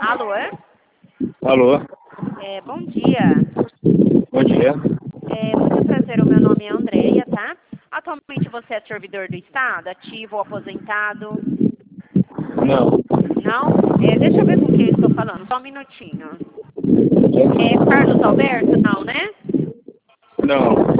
Alô? Alô, Bom dia. bom dia. Muito prazer, o meu nome é Andréia, tá? Atualmente você é servidor do Estado, ativo ou aposentado? Não, Não? Deixa eu ver com quem eu estou falando, só um minutinho. Carlos Alberto? Não, né? não,